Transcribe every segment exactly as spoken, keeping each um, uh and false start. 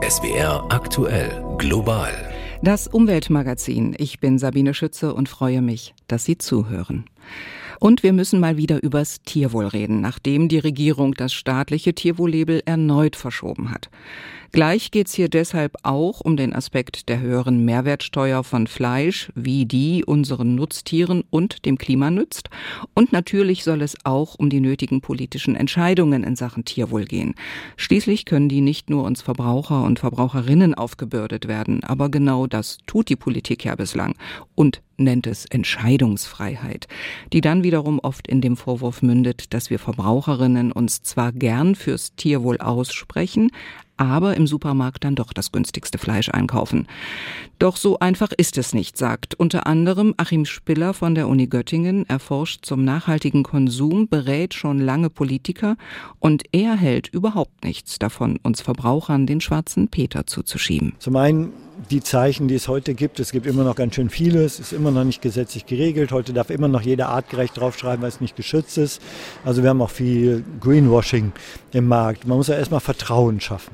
S W R aktuell global. Das Umweltmagazin. Ich bin Sabine Schütze und freue mich, dass Sie zuhören. Und wir müssen mal wieder übers Tierwohl reden, nachdem die Regierung das staatliche Tierwohl-Label erneut verschoben hat. Gleich geht's hier deshalb auch um den Aspekt der höheren Mehrwertsteuer von Fleisch, wie die unseren Nutztieren und dem Klima nützt. Und natürlich soll es auch um die nötigen politischen Entscheidungen in Sachen Tierwohl gehen. Schließlich können die nicht nur uns Verbraucher und Verbraucherinnen aufgebürdet werden, aber genau das tut die Politik ja bislang und nennt es Entscheidungsfreiheit, die dann wiederum oft in dem Vorwurf mündet, dass wir Verbraucherinnen uns zwar gern fürs Tierwohl aussprechen, aber im Supermarkt dann doch das günstigste Fleisch einkaufen. Doch so einfach ist es nicht, sagt unter anderem Achim Spiller von der Uni Göttingen. Er forscht zum nachhaltigen Konsum, berät schon lange Politiker und er hält überhaupt nichts davon, uns Verbrauchern den schwarzen Peter zuzuschieben. Zum einen die Zeichen, die es heute gibt. Es gibt immer noch ganz schön viele. Es ist immer noch nicht gesetzlich geregelt. Heute darf immer noch jeder artgerecht draufschreiben, weil es nicht geschützt ist. Also wir haben auch viel Greenwashing im Markt. Man muss ja erstmal Vertrauen schaffen.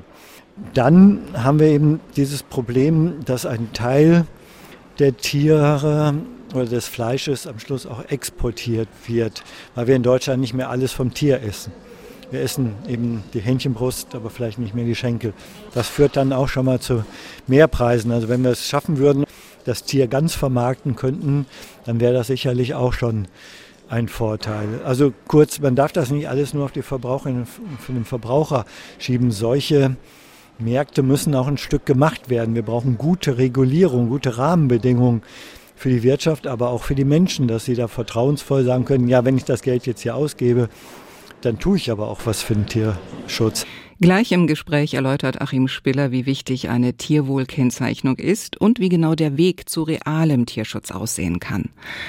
Dann haben wir eben dieses Problem, dass ein Teil der Tiere oder des Fleisches am Schluss auch exportiert wird, weil wir in Deutschland nicht mehr alles vom Tier essen. Wir essen eben die Hähnchenbrust, aber vielleicht nicht mehr die Schenkel. Das führt dann auch schon mal zu Mehrpreisen. Also wenn wir es schaffen würden, das Tier ganz vermarkten könnten, dann wäre das sicherlich auch schon ein Vorteil. Also kurz, man darf das nicht alles nur auf die Verbraucherinnen für den Verbraucher schieben. Solche Märkte müssen auch ein Stück gemacht werden. Wir brauchen gute Regulierung, gute Rahmenbedingungen für die Wirtschaft, aber auch für die Menschen, dass sie da vertrauensvoll sagen können, ja, wenn ich das Geld jetzt hier ausgebe, dann tue ich aber auch was für den Tierschutz. Gleich im Gespräch erläutert Achim Spiller, wie wichtig eine Tierwohlkennzeichnung ist und wie genau der Weg zu realem Tierschutz aussehen kann.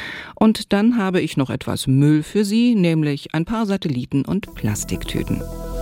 Und dann habe ich noch etwas Müll für Sie, nämlich ein paar Satelliten und Plastiktüten.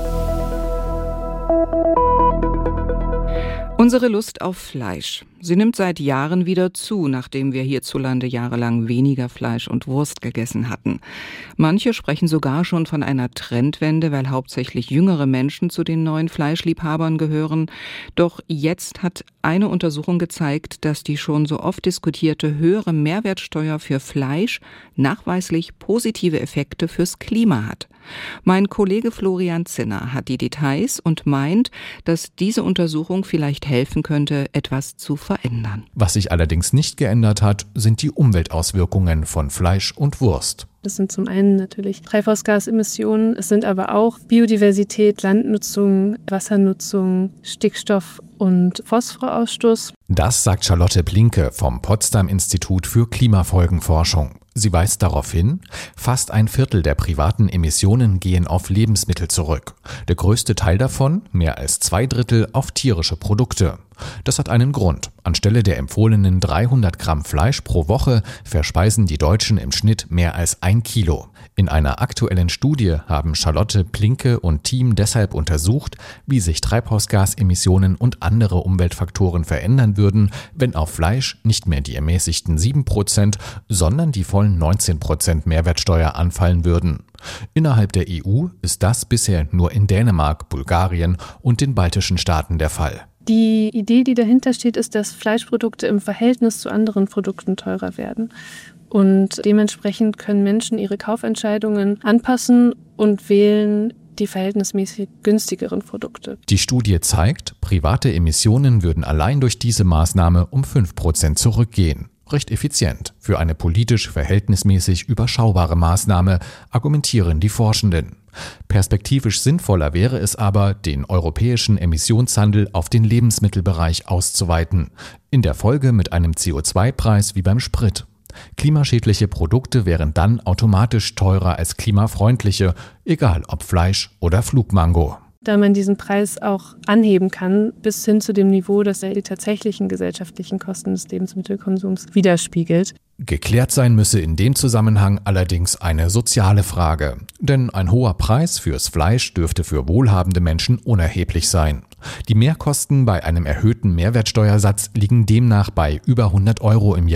Unsere Lust auf Fleisch. Sie nimmt seit Jahren wieder zu, nachdem wir hierzulande jahrelang weniger Fleisch und Wurst gegessen hatten. Manche sprechen sogar schon von einer Trendwende, weil hauptsächlich jüngere Menschen zu den neuen Fleischliebhabern gehören. Doch jetzt hat eine Untersuchung gezeigt, dass die schon so oft diskutierte höhere Mehrwertsteuer für Fleisch nachweislich positive Effekte fürs Klima hat. Mein Kollege Florian Zinner hat die Details und meint, dass diese Untersuchung vielleicht helfen könnte, etwas zu verändern. Was sich allerdings nicht geändert hat, sind die Umweltauswirkungen von Fleisch und Wurst. Das sind zum einen natürlich Treibhausgasemissionen, es sind aber auch Biodiversität, Landnutzung, Wassernutzung, Stickstoff- und Phosphorausstoß. Das sagt Charlotte Plinke vom Potsdam-Institut für Klimafolgenforschung. Sie weist darauf hin, fast ein Viertel der privaten Emissionen gehen auf Lebensmittel zurück. Der größte Teil davon, mehr als zwei Drittel, auf tierische Produkte. Das hat einen Grund. Anstelle der empfohlenen dreihundert Gramm Fleisch pro Woche verspeisen die Deutschen im Schnitt mehr als ein Kilo. In einer aktuellen Studie haben Charlotte Plinke und Team deshalb untersucht, wie sich Treibhausgasemissionen und andere Umweltfaktoren verändern würden, wenn auf Fleisch nicht mehr die ermäßigten sieben Prozent, sondern die vollen neunzehn Prozent Mehrwertsteuer anfallen würden. Innerhalb der E U ist das bisher nur in Dänemark, Bulgarien und den baltischen Staaten der Fall. Die Idee, die dahinter steht, ist, dass Fleischprodukte im Verhältnis zu anderen Produkten teurer werden. Und dementsprechend können Menschen ihre Kaufentscheidungen anpassen und wählen die verhältnismäßig günstigeren Produkte. Die Studie zeigt, private Emissionen würden allein durch diese Maßnahme um fünf Prozent zurückgehen. Recht effizient für eine politisch verhältnismäßig überschaubare Maßnahme, argumentieren die Forschenden. Perspektivisch sinnvoller wäre es aber, den europäischen Emissionshandel auf den Lebensmittelbereich auszuweiten. In der Folge mit einem C O zwei Preis wie beim Sprit. Klimaschädliche Produkte wären dann automatisch teurer als klimafreundliche, egal ob Fleisch oder Flugmango. Da man diesen Preis auch anheben kann, bis hin zu dem Niveau, dass er die tatsächlichen gesellschaftlichen Kosten des Lebensmittelkonsums widerspiegelt. Geklärt sein müsse in dem Zusammenhang allerdings eine soziale Frage. Denn ein hoher Preis fürs Fleisch dürfte für wohlhabende Menschen unerheblich sein. Die Mehrkosten bei einem erhöhten Mehrwertsteuersatz liegen demnach bei über hundert Euro im Jahr.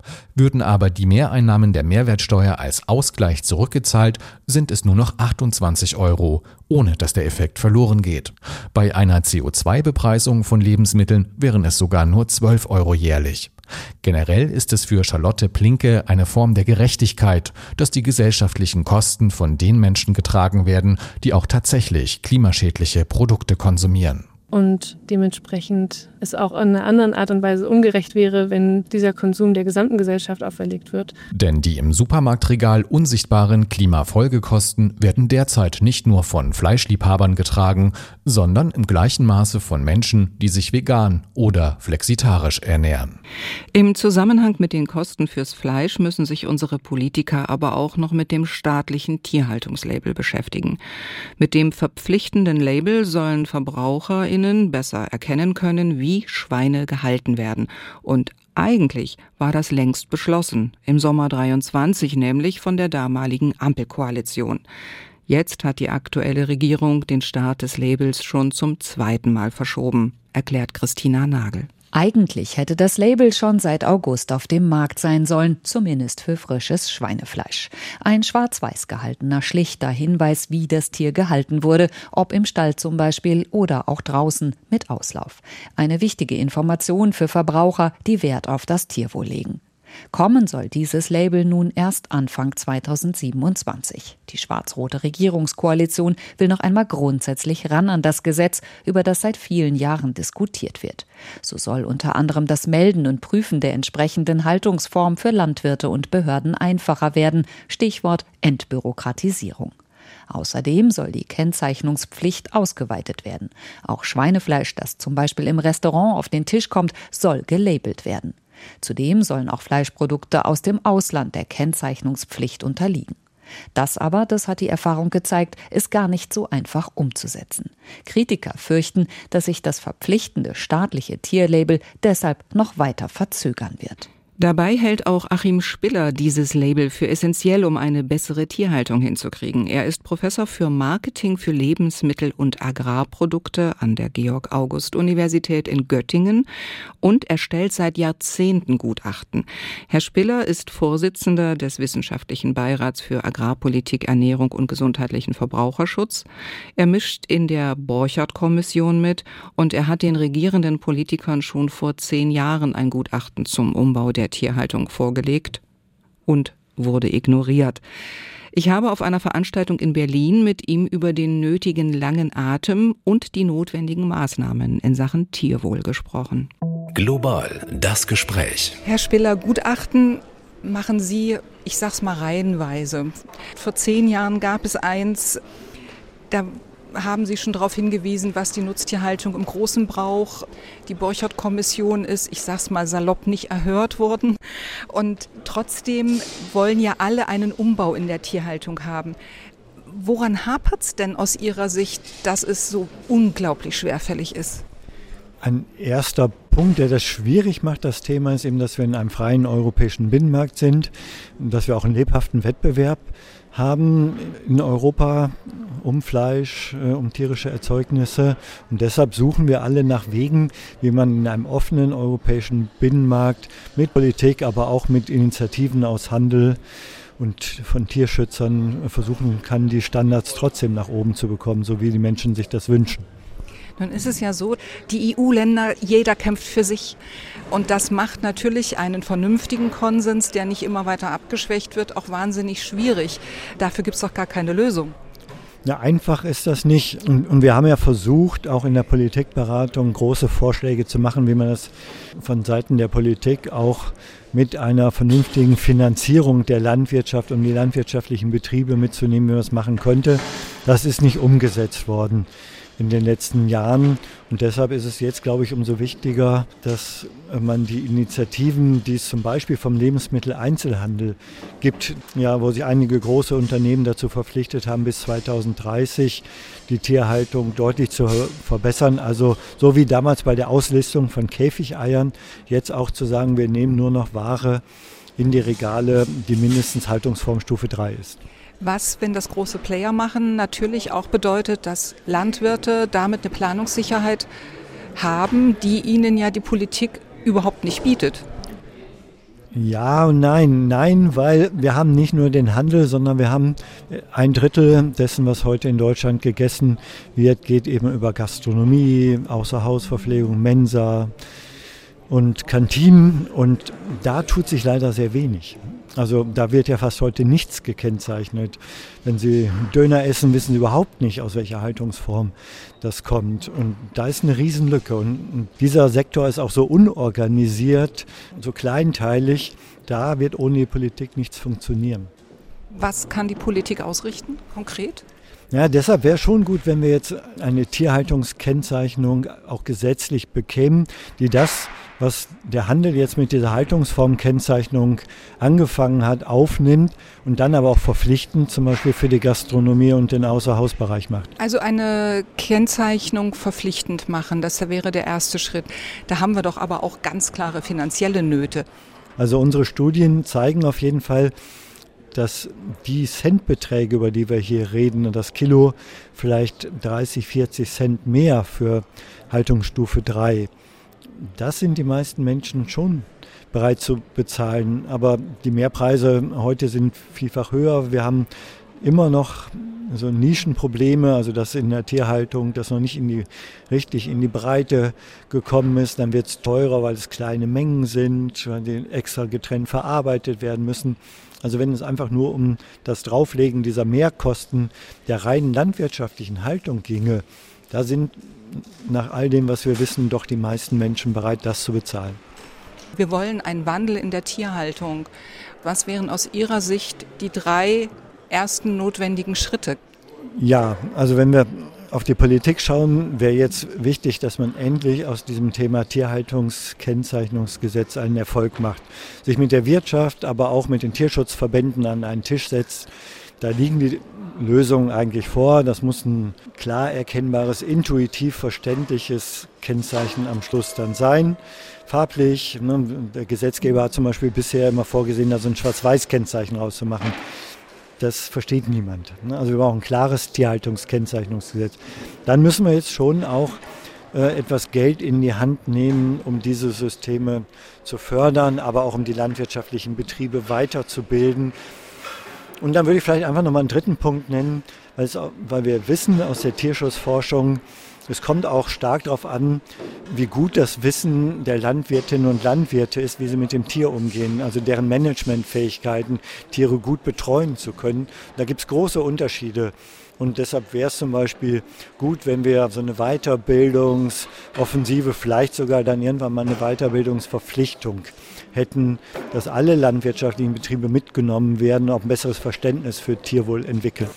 Würden aber die Mehreinnahmen der Mehrwertsteuer als Ausgleich zurückgezahlt, sind es nur noch achtundzwanzig Euro, ohne dass der Effekt verloren geht. Bei einer C O zwei Bepreisung von Lebensmitteln wären es sogar nur zwölf Euro jährlich. Generell ist es für Charlotte Plinke eine Form der Gerechtigkeit, dass die gesellschaftlichen Kosten von den Menschen getragen werden, die auch tatsächlich klimaschädliche Produkte konsumieren. Und dementsprechend es auch in einer anderen Art und Weise ungerecht wäre, wenn dieser Konsum der gesamten Gesellschaft auferlegt wird. Denn die im Supermarktregal unsichtbaren Klimafolgekosten werden derzeit nicht nur von Fleischliebhabern getragen, sondern im gleichen Maße von Menschen, die sich vegan oder flexitarisch ernähren. Im Zusammenhang mit den Kosten fürs Fleisch müssen sich unsere Politiker aber auch noch mit dem staatlichen Tierhaltungslabel beschäftigen. Mit dem verpflichtenden Label sollen VerbraucherInnen besser erkennen können, wie Schweine gehalten werden. Und eigentlich war das längst beschlossen, im Sommer dreiundzwanzig nämlich von der damaligen Ampelkoalition. Jetzt hat die aktuelle Regierung den Start des Labels schon zum zweiten Mal verschoben, erklärt Christina Nagel. Eigentlich hätte das Label schon seit August auf dem Markt sein sollen, zumindest für frisches Schweinefleisch. Ein schwarz-weiß gehaltener, schlichter Hinweis, wie das Tier gehalten wurde, ob im Stall zum Beispiel oder auch draußen mit Auslauf. Eine wichtige Information für Verbraucher, die Wert auf das Tierwohl legen. Kommen soll dieses Label nun erst Anfang zweitausendsiebenundzwanzig. Die schwarz-rote Regierungskoalition will noch einmal grundsätzlich ran an das Gesetz, über das seit vielen Jahren diskutiert wird. So soll unter anderem das Melden und Prüfen der entsprechenden Haltungsform für Landwirte und Behörden einfacher werden. Stichwort Entbürokratisierung. Außerdem soll die Kennzeichnungspflicht ausgeweitet werden. Auch Schweinefleisch, das zum Beispiel im Restaurant auf den Tisch kommt, soll gelabelt werden. Zudem sollen auch Fleischprodukte aus dem Ausland der Kennzeichnungspflicht unterliegen. Das aber, das hat die Erfahrung gezeigt, ist gar nicht so einfach umzusetzen. Kritiker fürchten, dass sich das verpflichtende staatliche Tierlabel deshalb noch weiter verzögern wird. Dabei hält auch Achim Spiller dieses Label für essentiell, um eine bessere Tierhaltung hinzukriegen. Er ist Professor für Marketing für Lebensmittel und Agrarprodukte an der Georg-August-Universität in Göttingen und erstellt seit Jahrzehnten Gutachten. Herr Spiller ist Vorsitzender des Wissenschaftlichen Beirats für Agrarpolitik, Ernährung und gesundheitlichen Verbraucherschutz. Er mischt in der Borchert-Kommission mit und er hat den regierenden Politikern schon vor zehn Jahren ein Gutachten zum Umbau der Tierhaltung vorgelegt und wurde ignoriert. Ich habe auf einer Veranstaltung in Berlin mit ihm über den nötigen langen Atem und die notwendigen Maßnahmen in Sachen Tierwohl gesprochen. Global, das Gespräch. Herr Spiller, Gutachten machen Sie, ich sag's mal reihenweise. Vor zehn Jahren gab es eins, da haben Sie schon darauf hingewiesen, was die Nutztierhaltung im Großen braucht. Die Borchert-Kommission ist, ich sag's mal salopp, nicht erhört worden. Und trotzdem wollen ja alle einen Umbau in der Tierhaltung haben. Woran hapert's denn aus Ihrer Sicht, dass es so unglaublich schwerfällig ist? Ein erster Punkt, der das schwierig macht, das Thema, ist eben, dass wir in einem freien europäischen Binnenmarkt sind und dass wir auch einen lebhaften Wettbewerb haben in Europa um Fleisch, um tierische Erzeugnisse. Und deshalb suchen wir alle nach Wegen, wie man in einem offenen europäischen Binnenmarkt mit Politik, aber auch mit Initiativen aus Handel und von Tierschützern versuchen kann, die Standards trotzdem nach oben zu bekommen, so wie die Menschen sich das wünschen. Nun ist es ja so, die E U-Länder, jeder kämpft für sich. Und das macht natürlich einen vernünftigen Konsens, der nicht immer weiter abgeschwächt wird, auch wahnsinnig schwierig. Dafür gibt es doch gar keine Lösung. Ja, einfach ist das nicht. Und, und wir haben ja versucht, auch in der Politikberatung große Vorschläge zu machen, wie man das von Seiten der Politik auch mit einer vernünftigen Finanzierung der Landwirtschaft und die landwirtschaftlichen Betriebe mitzunehmen, wie man das machen könnte. Das ist nicht umgesetzt worden in den letzten Jahren. Und deshalb ist es jetzt, glaube ich, umso wichtiger, dass man die Initiativen, die es zum Beispiel vom Lebensmitteleinzelhandel gibt, ja, wo sich einige große Unternehmen dazu verpflichtet haben, bis zweitausenddreißig die Tierhaltung deutlich zu verbessern. Also so wie damals bei der Auslistung von Käfigeiern, jetzt auch zu sagen, wir nehmen nur noch Ware in die Regale, die mindestens Haltungsform Stufe drei ist. Was, wenn das große Player machen, natürlich auch bedeutet, dass Landwirte damit eine Planungssicherheit haben, die ihnen ja die Politik überhaupt nicht bietet. Ja und nein. Nein, weil wir haben nicht nur den Handel, sondern wir haben ein Drittel dessen, was heute in Deutschland gegessen wird, geht eben über Gastronomie, Außerhausverpflegung, Mensa und Kantinen. Und da tut sich leider sehr wenig. Also da wird ja fast heute nichts gekennzeichnet. Wenn Sie Döner essen, wissen Sie überhaupt nicht, aus welcher Haltungsform das kommt. Und da ist eine Riesenlücke. Und dieser Sektor ist auch so unorganisiert, so kleinteilig. Da wird ohne die Politik nichts funktionieren. Was kann die Politik ausrichten, konkret? Ja, deshalb wäre schon gut, wenn wir jetzt eine Tierhaltungskennzeichnung auch gesetzlich bekämen, die das, was der Handel jetzt mit dieser Haltungsformkennzeichnung angefangen hat, aufnimmt und dann aber auch verpflichtend zum Beispiel für die Gastronomie und den Außerhausbereich macht. Also eine Kennzeichnung verpflichtend machen, das wäre der erste Schritt. Da haben wir doch aber auch ganz klare finanzielle Nöte. Also unsere Studien zeigen auf jeden Fall, dass die Centbeträge, über die wir hier reden, das Kilo vielleicht dreißig, vierzig Cent mehr für Haltungsstufe drei, das sind die meisten Menschen schon bereit zu bezahlen. Aber die Mehrpreise heute sind vielfach höher. Wir haben immer noch so Nischenprobleme, also dass in der Tierhaltung das noch nicht in die, richtig in die Breite gekommen ist. Dann wird es teurer, weil es kleine Mengen sind, weil die extra getrennt verarbeitet werden müssen. Also wenn es einfach nur um das Drauflegen dieser Mehrkosten der reinen landwirtschaftlichen Haltung ginge, da sind nach all dem, was wir wissen, doch die meisten Menschen bereit, das zu bezahlen. Wir wollen einen Wandel in der Tierhaltung. Was wären aus Ihrer Sicht die drei ersten notwendigen Schritte? Ja, also wenn wir auf die Politik schauen, wäre jetzt wichtig, dass man endlich aus diesem Thema Tierhaltungskennzeichnungsgesetz einen Erfolg macht. Sich mit der Wirtschaft, aber auch mit den Tierschutzverbänden an einen Tisch setzt. Da liegen die Lösungen eigentlich vor. Das muss ein klar erkennbares, intuitiv verständliches Kennzeichen am Schluss dann sein. Farblich, ne, der Gesetzgeber hat zum Beispiel bisher immer vorgesehen, da so ein Schwarz-Weiß-Kennzeichen rauszumachen. Das versteht niemand. Also wir brauchen ein klares Tierhaltungskennzeichnungsgesetz. Dann müssen wir jetzt schon auch äh, etwas Geld in die Hand nehmen, um diese Systeme zu fördern, aber auch um die landwirtschaftlichen Betriebe weiterzubilden. Und dann würde ich vielleicht einfach nochmal einen dritten Punkt nennen, weil, es, weil wir wissen aus der Tierschutzforschung, es kommt auch stark darauf an, wie gut das Wissen der Landwirtinnen und Landwirte ist, wie sie mit dem Tier umgehen, also deren Managementfähigkeiten, Tiere gut betreuen zu können. Da gibt es große Unterschiede. Und deshalb wäre es zum Beispiel gut, wenn wir so eine Weiterbildungsoffensive, vielleicht sogar dann irgendwann mal eine Weiterbildungsverpflichtung hätten, dass alle landwirtschaftlichen Betriebe mitgenommen werden, auch ein besseres Verständnis für Tierwohl entwickeln.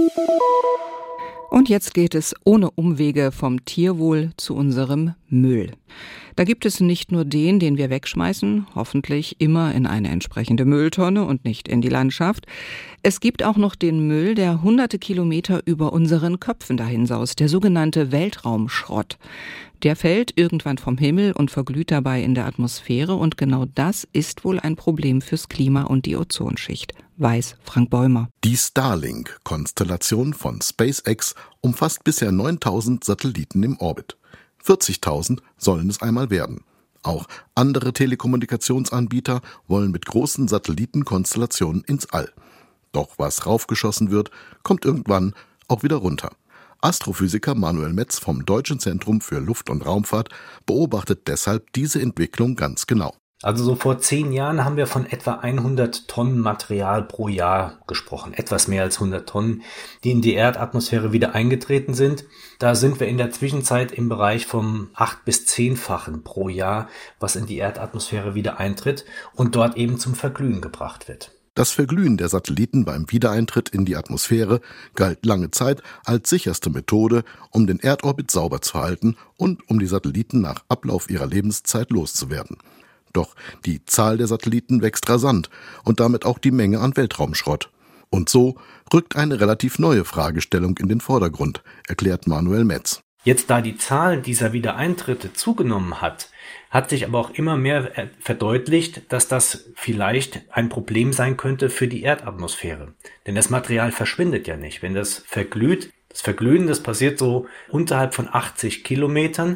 Und jetzt geht es ohne Umwege vom Tierwohl zu unserem Müll. Da gibt es nicht nur den, den wir wegschmeißen, hoffentlich immer in eine entsprechende Mülltonne und nicht in die Landschaft. Es gibt auch noch den Müll, der hunderte Kilometer über unseren Köpfen dahinsaust, der sogenannte Weltraumschrott. Der fällt irgendwann vom Himmel und verglüht dabei in der Atmosphäre und genau das ist wohl ein Problem fürs Klima und die Ozonschicht, weiß Frank Bäumer. Die Starlink-Konstellation von SpaceX umfasst bisher neuntausend Satelliten im Orbit. vierzigtausend sollen es einmal werden. Auch andere Telekommunikationsanbieter wollen mit großen Satellitenkonstellationen ins All. Doch was raufgeschossen wird, kommt irgendwann auch wieder runter. Astrophysiker Manuel Metz vom Deutschen Zentrum für Luft- und Raumfahrt beobachtet deshalb diese Entwicklung ganz genau. Also so vor zehn Jahren haben wir von etwa hundert Tonnen Material pro Jahr gesprochen. Etwas mehr als hundert Tonnen, die in die Erdatmosphäre wieder eingetreten sind. Da sind wir in der Zwischenzeit im Bereich vom acht- bis zehnfachen pro Jahr, was in die Erdatmosphäre wieder eintritt und dort eben zum Verglühen gebracht wird. Das Verglühen der Satelliten beim Wiedereintritt in die Atmosphäre galt lange Zeit als sicherste Methode, um den Erdorbit sauber zu halten und um die Satelliten nach Ablauf ihrer Lebenszeit loszuwerden. Doch die Zahl der Satelliten wächst rasant und damit auch die Menge an Weltraumschrott. Und so rückt eine relativ neue Fragestellung in den Vordergrund, erklärt Manuel Metz. Jetzt, da die Zahl dieser Wiedereintritte zugenommen hat, hat sich aber auch immer mehr verdeutlicht, dass das vielleicht ein Problem sein könnte für die Erdatmosphäre. Denn das Material verschwindet ja nicht. Wenn das verglüht, das Verglühen, das passiert so unterhalb von achtzig Kilometern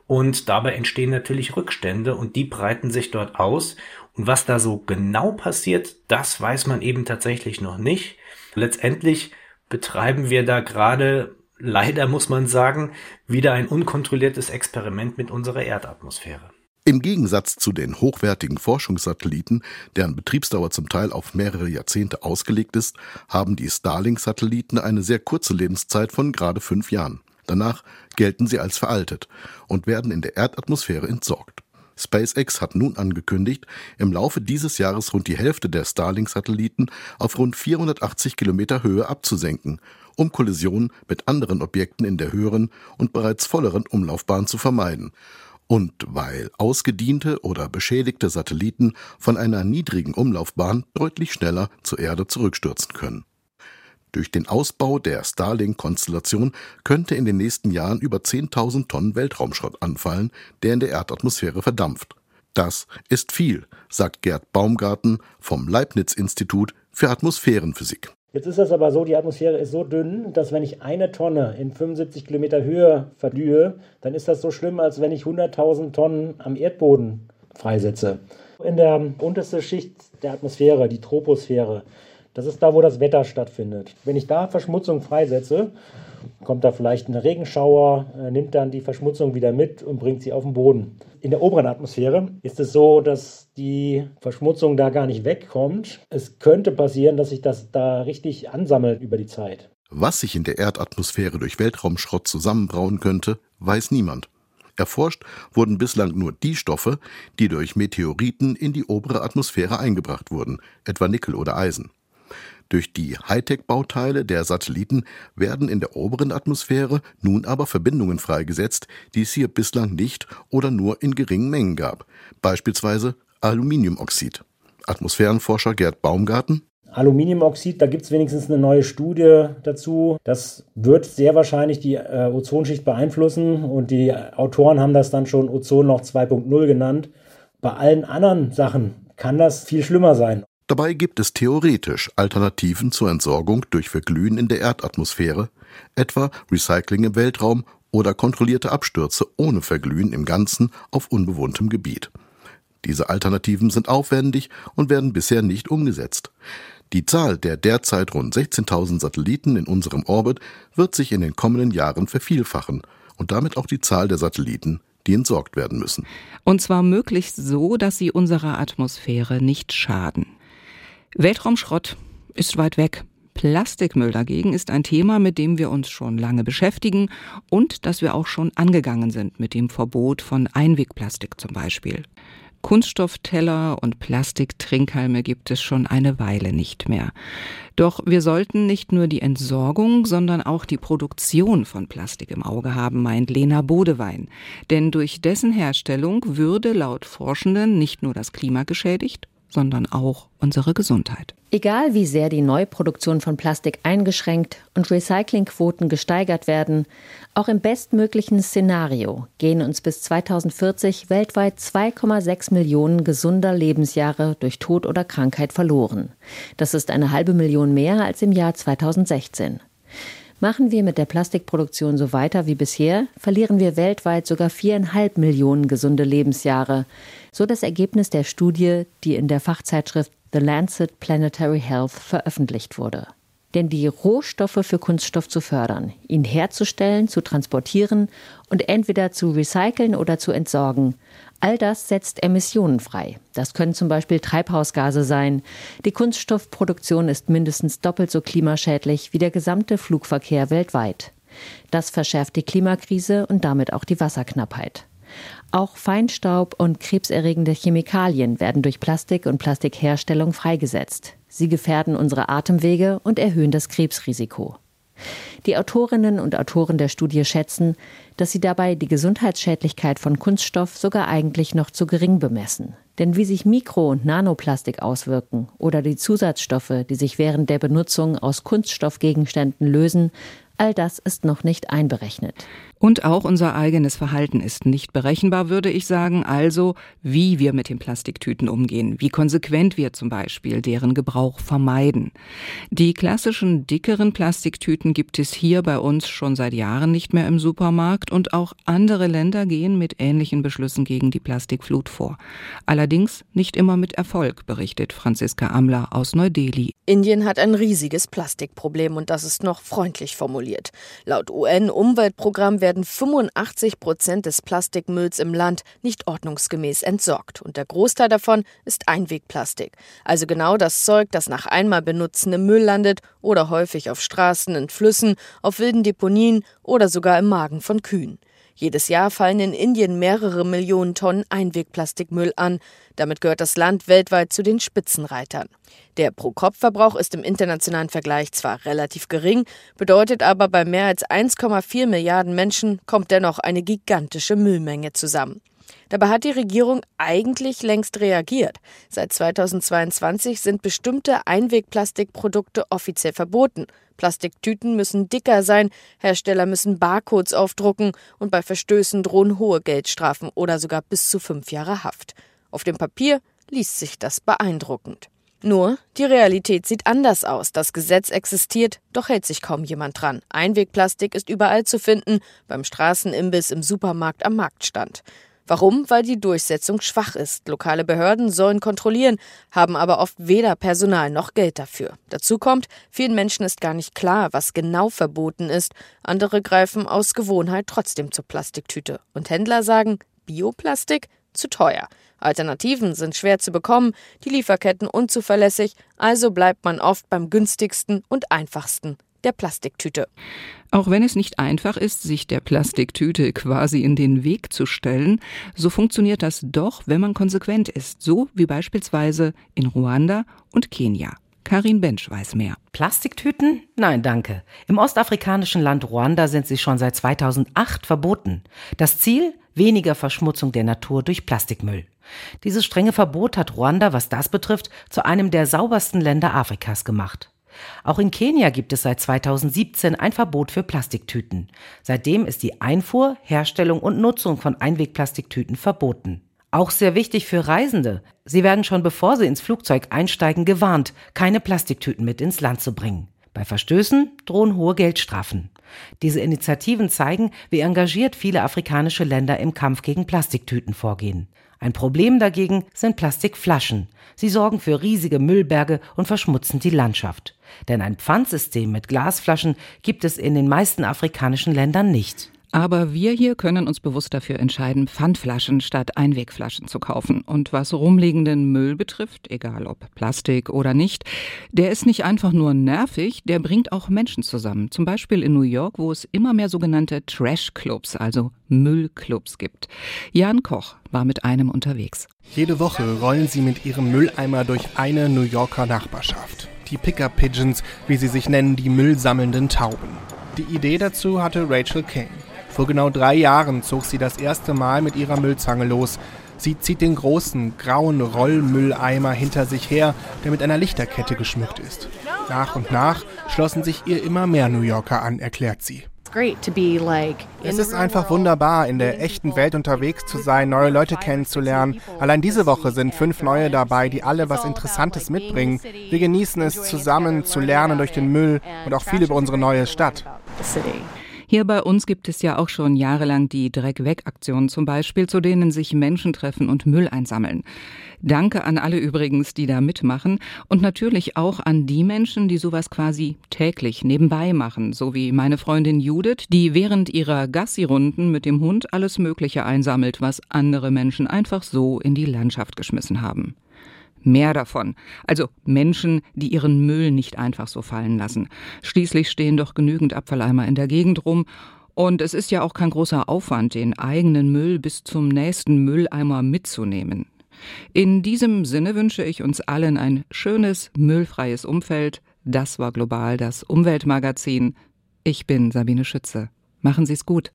Und dabei entstehen natürlich Rückstände und die breiten sich dort aus. Und was da so genau passiert, das weiß man eben tatsächlich noch nicht. Letztendlich betreiben wir da gerade, leider muss man sagen, wieder ein unkontrolliertes Experiment mit unserer Erdatmosphäre. Im Gegensatz zu den hochwertigen Forschungssatelliten, deren Betriebsdauer zum Teil auf mehrere Jahrzehnte ausgelegt ist, haben die Starlink-Satelliten eine sehr kurze Lebenszeit von gerade fünf Jahren. Danach gelten sie als veraltet und werden in der Erdatmosphäre entsorgt. SpaceX hat nun angekündigt, im Laufe dieses Jahres rund die Hälfte der Starlink-Satelliten auf rund vierhundertachtzig Kilometer Höhe abzusenken, um Kollisionen mit anderen Objekten in der höheren und bereits volleren Umlaufbahn zu vermeiden. Und weil ausgediente oder beschädigte Satelliten von einer niedrigen Umlaufbahn deutlich schneller zur Erde zurückstürzen können. Durch den Ausbau der Starlink-Konstellation könnte in den nächsten Jahren über zehntausend Tonnen Weltraumschrott anfallen, der in der Erdatmosphäre verdampft. Das ist viel, sagt Gerd Baumgarten vom Leibniz-Institut für Atmosphärenphysik. Jetzt ist das aber so, die Atmosphäre ist so dünn, dass wenn ich eine Tonne in fünfundsiebzig Kilometer Höhe verdühe, dann ist das so schlimm, als wenn ich hunderttausend Tonnen am Erdboden freisetze. In der untersten Schicht der Atmosphäre, die Troposphäre, das ist da, wo das Wetter stattfindet. Wenn ich da Verschmutzung freisetze, kommt da vielleicht ein Regenschauer, nimmt dann die Verschmutzung wieder mit und bringt sie auf den Boden. In der oberen Atmosphäre ist es so, dass die Verschmutzung da gar nicht wegkommt. Es könnte passieren, dass sich das da richtig ansammelt über die Zeit. Was sich in der Erdatmosphäre durch Weltraumschrott zusammenbrauen könnte, weiß niemand. Erforscht wurden bislang nur die Stoffe, die durch Meteoriten in die obere Atmosphäre eingebracht wurden, etwa Nickel oder Eisen. Durch die Hightech-Bauteile der Satelliten werden in der oberen Atmosphäre nun aber Verbindungen freigesetzt, die es hier bislang nicht oder nur in geringen Mengen gab, beispielsweise Aluminiumoxid. Atmosphärenforscher Gerd Baumgarten: Aluminiumoxid, da gibt es wenigstens eine neue Studie dazu. Das wird sehr wahrscheinlich die äh, Ozonschicht beeinflussen und die Autoren haben das dann schon Ozonloch zwei Punkt null genannt. Bei allen anderen Sachen kann das viel schlimmer sein. Dabei gibt es theoretisch Alternativen zur Entsorgung durch Verglühen in der Erdatmosphäre, etwa Recycling im Weltraum oder kontrollierte Abstürze ohne Verglühen im Ganzen auf unbewohntem Gebiet. Diese Alternativen sind aufwendig und werden bisher nicht umgesetzt. Die Zahl der derzeit rund sechzehntausend Satelliten in unserem Orbit wird sich in den kommenden Jahren vervielfachen und damit auch die Zahl der Satelliten, die entsorgt werden müssen. Und zwar möglichst so, dass sie unserer Atmosphäre nicht schaden. Weltraumschrott ist weit weg. Plastikmüll dagegen ist ein Thema, mit dem wir uns schon lange beschäftigen und das wir auch schon angegangen sind mit dem Verbot von Einwegplastik zum Beispiel. Kunststoffteller und Plastiktrinkhalme gibt es schon eine Weile nicht mehr. Doch wir sollten nicht nur die Entsorgung, sondern auch die Produktion von Plastik im Auge haben, meint Lena Bodewein. Denn durch dessen Herstellung würde laut Forschenden nicht nur das Klima geschädigt, sondern auch unsere Gesundheit. Egal wie sehr die Neuproduktion von Plastik eingeschränkt und Recyclingquoten gesteigert werden, auch im bestmöglichen Szenario gehen uns bis zweitausendvierzig weltweit zwei Komma sechs Millionen gesunder Lebensjahre durch Tod oder Krankheit verloren. Das ist eine halbe Million mehr als im Jahr zweitausendsechzehn. Machen wir mit der Plastikproduktion so weiter wie bisher, verlieren wir weltweit sogar viereinhalb Millionen gesunde Lebensjahre. So das Ergebnis der Studie, die in der Fachzeitschrift The Lancet Planetary Health veröffentlicht wurde. Denn die Rohstoffe für Kunststoff zu fördern, ihn herzustellen, zu transportieren und entweder zu recyceln oder zu entsorgen, all das setzt Emissionen frei. Das können zum Beispiel Treibhausgase sein. Die Kunststoffproduktion ist mindestens doppelt so klimaschädlich wie der gesamte Flugverkehr weltweit. Das verschärft die Klimakrise und damit auch die Wasserknappheit. Auch Feinstaub und krebserregende Chemikalien werden durch Plastik und Plastikherstellung freigesetzt. Sie gefährden unsere Atemwege und erhöhen das Krebsrisiko. Die Autorinnen und Autoren der Studie schätzen, dass sie dabei die Gesundheitsschädlichkeit von Kunststoff sogar eigentlich noch zu gering bemessen. Denn wie sich Mikro- und Nanoplastik auswirken oder die Zusatzstoffe, die sich während der Benutzung aus Kunststoffgegenständen lösen, all das ist noch nicht einberechnet. Und auch unser eigenes Verhalten ist nicht berechenbar, würde ich sagen. Also, wie wir mit den Plastiktüten umgehen, wie konsequent wir zum Beispiel deren Gebrauch vermeiden. Die klassischen dickeren Plastiktüten gibt es hier bei uns schon seit Jahren nicht mehr im Supermarkt und auch andere Länder gehen mit ähnlichen Beschlüssen gegen die Plastikflut vor. Allerdings nicht immer mit Erfolg, berichtet Franziska Amler aus Neu-Delhi. Indien hat ein riesiges Plastikproblem und das ist noch freundlich formuliert. Laut U N-Umweltprogramm werden fünfundachtzig Prozent des Plastikmülls im Land nicht ordnungsgemäß entsorgt. Und der Großteil davon ist Einwegplastik. Also genau das Zeug, das nach einmal Benutzen im Müll landet oder häufig auf Straßen, in Flüssen, auf wilden Deponien oder sogar im Magen von Kühen. Jedes Jahr fallen in Indien mehrere Millionen Tonnen Einwegplastikmüll an. Damit gehört das Land weltweit zu den Spitzenreitern. Der Pro-Kopf-Verbrauch ist im internationalen Vergleich zwar relativ gering, bedeutet aber, bei mehr als eins Komma vier Milliarden Menschen kommt dennoch eine gigantische Müllmenge zusammen. Dabei hat die Regierung eigentlich längst reagiert. Seit zweitausendzweiundzwanzig sind bestimmte Einwegplastikprodukte offiziell verboten. Plastiktüten müssen dicker sein, Hersteller müssen Barcodes aufdrucken und bei Verstößen drohen hohe Geldstrafen oder sogar bis zu fünf Jahre Haft. Auf dem Papier liest sich das beeindruckend. Nur, die Realität sieht anders aus. Das Gesetz existiert, doch hält sich kaum jemand dran. Einwegplastik ist überall zu finden, beim Straßenimbiss, im Supermarkt, am Marktstand. Warum? Weil die Durchsetzung schwach ist. Lokale Behörden sollen kontrollieren, haben aber oft weder Personal noch Geld dafür. Dazu kommt, vielen Menschen ist gar nicht klar, was genau verboten ist. Andere greifen aus Gewohnheit trotzdem zur Plastiktüte. Und Händler sagen, Bioplastik? Zu teuer. Alternativen sind schwer zu bekommen, die Lieferketten unzuverlässig, also bleibt man oft beim günstigsten und einfachsten, der Plastiktüte. Auch wenn es nicht einfach ist, sich der Plastiktüte quasi in den Weg zu stellen, so funktioniert das doch, wenn man konsequent ist, so wie beispielsweise in Ruanda und Kenia. Karin Bensch weiß mehr. Plastiktüten? Nein, danke. Im ostafrikanischen Land Ruanda sind sie schon seit zweitausendacht verboten. Das Ziel? Weniger Verschmutzung der Natur durch Plastikmüll. Dieses strenge Verbot hat Ruanda, was das betrifft, zu einem der saubersten Länder Afrikas gemacht. Auch in Kenia gibt es seit zweitausendsiebzehn ein Verbot für Plastiktüten. Seitdem ist die Einfuhr, Herstellung und Nutzung von Einwegplastiktüten verboten. Auch sehr wichtig für Reisende. Sie werden schon bevor sie ins Flugzeug einsteigen gewarnt, keine Plastiktüten mit ins Land zu bringen. Bei Verstößen drohen hohe Geldstrafen. Diese Initiativen zeigen, wie engagiert viele afrikanische Länder im Kampf gegen Plastiktüten vorgehen. Ein Problem dagegen sind Plastikflaschen. Sie sorgen für riesige Müllberge und verschmutzen die Landschaft. Denn ein Pfandsystem mit Glasflaschen gibt es in den meisten afrikanischen Ländern nicht. Aber wir hier können uns bewusst dafür entscheiden, Pfandflaschen statt Einwegflaschen zu kaufen. Und was rumliegenden Müll betrifft, egal ob Plastik oder nicht, der ist nicht einfach nur nervig, der bringt auch Menschen zusammen. Zum Beispiel in New York, wo es immer mehr sogenannte Trash-Clubs, also Müllclubs gibt. Jan Koch war mit einem unterwegs. Jede Woche rollen sie mit ihrem Mülleimer durch eine New Yorker Nachbarschaft. Die Picker-Pigeons, wie sie sich nennen, die müllsammelnden Tauben. Die Idee dazu hatte Rachel Kane. Vor genau drei Jahren zog sie das erste Mal mit ihrer Müllzange los. Sie zieht den großen, grauen Rollmülleimer hinter sich her, der mit einer Lichterkette geschmückt ist. Nach und nach schlossen sich ihr immer mehr New Yorker an, erklärt sie. Es ist einfach wunderbar, in der echten Welt unterwegs zu sein, neue Leute kennenzulernen. Allein diese Woche sind fünf neue dabei, die alle was Interessantes mitbringen. Wir genießen es, zusammen zu lernen durch den Müll und auch viel über unsere neue Stadt. Hier bei uns gibt es ja auch schon jahrelang die Dreck-Weg-Aktionen zum Beispiel, zu denen sich Menschen treffen und Müll einsammeln. Danke an alle übrigens, die da mitmachen und natürlich auch an die Menschen, die sowas quasi täglich nebenbei machen, so wie meine Freundin Judith, die während ihrer Gassi-Runden mit dem Hund alles Mögliche einsammelt, was andere Menschen einfach so in die Landschaft geschmissen haben. Mehr davon. Also Menschen, die ihren Müll nicht einfach so fallen lassen. Schließlich stehen doch genügend Abfalleimer in der Gegend rum. Und es ist ja auch kein großer Aufwand, den eigenen Müll bis zum nächsten Mülleimer mitzunehmen. In diesem Sinne wünsche ich uns allen ein schönes, müllfreies Umfeld. Das war Global, das Umweltmagazin. Ich bin Sabine Schütze. Machen Sie's gut.